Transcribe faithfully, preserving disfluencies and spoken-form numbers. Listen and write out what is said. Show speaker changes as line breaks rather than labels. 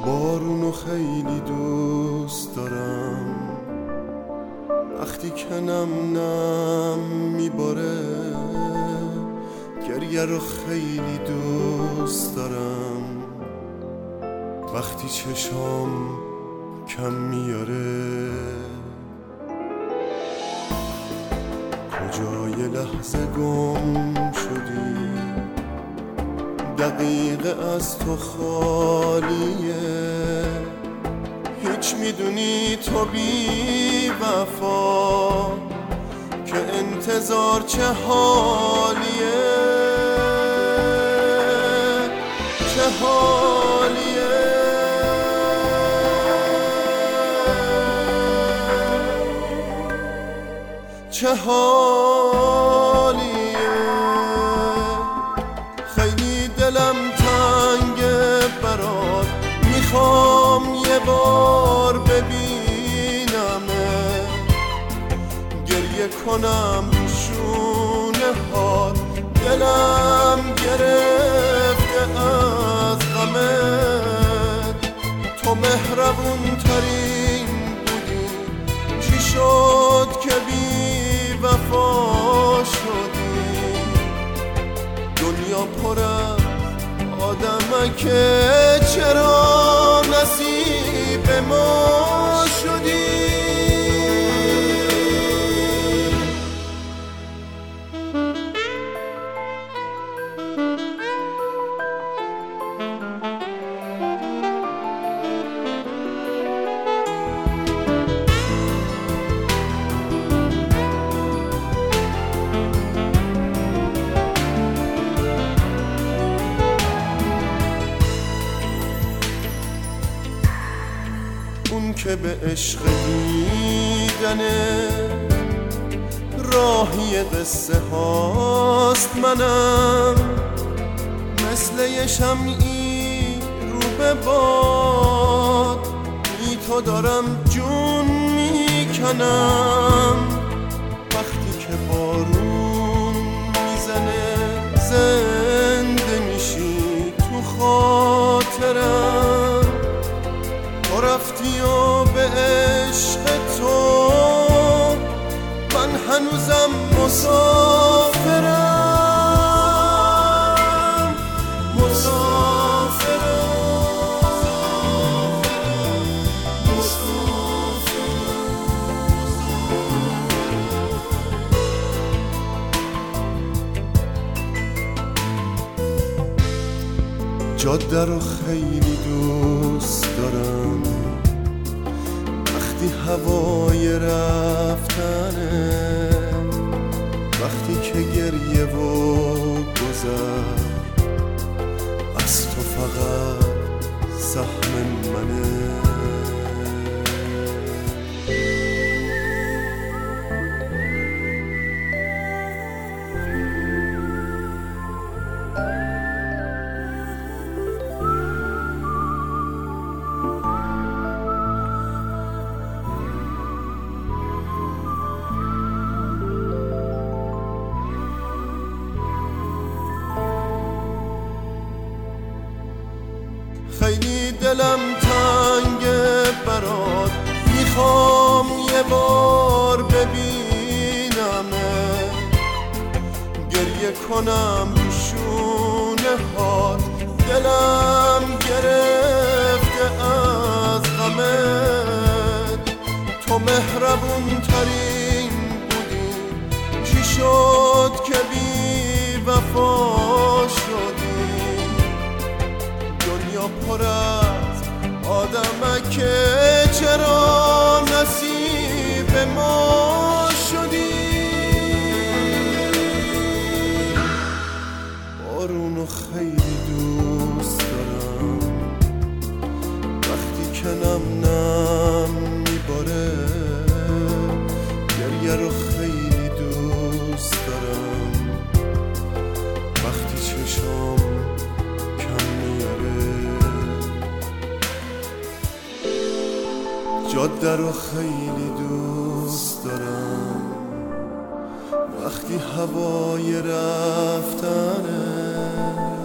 بارونو خیلی دوست دارم، وقتی که نم نم میباره. گریه رو خیلی دوست دارم، وقتی چشام کم میاره. کجای لحظه گم شدی، دقیقه از تو خالیه. هیچ میدونی تو بی وفا که انتظار چه حالیه، چه حالیه. چه حالیه. خیلی دلم تنگه برات، میخوام یه بار ببینمه، گریه کنم شونه هات. دلم گرفته از غمت، تو مهربون ترین بودی. چی شد که بی وفا شدی؟ دنیا پر از آدمکه، چرا نصیب ما شدی؟ اون که به عشق دیدنه راهی قصه هاست، منم مثل یه شمعی رو به باد، بی تو دارم جون میکنم. وقتی که بارون میزنه زنده میشی تو خاطرم. تو رفتی و به عشق تو من هنوزم مسافرم، مسافرم، مسافرم. جاده رو خیلی دوست دارم، وقتی هوای رفتنه، وقتی که گریه و گذر از تو فقط سهم منه. خیلی دلم تنگه برات، میخوام یه بار ببینمه، گریه کنم شونه هات. دلم گرفته از غمت، تو مهربون ترین بودی. چی شد که بی وفا شدی؟ دنیا پر از آدمکه، چرا نصیب ما شدی؟ بارونو خیلی دوست دارم، وقتی که نم نم میباره. گریه رو خیلی دوست دارم، وقتی چشام جاده رو خیلی دوست دارم، وقتی هوای رفتنه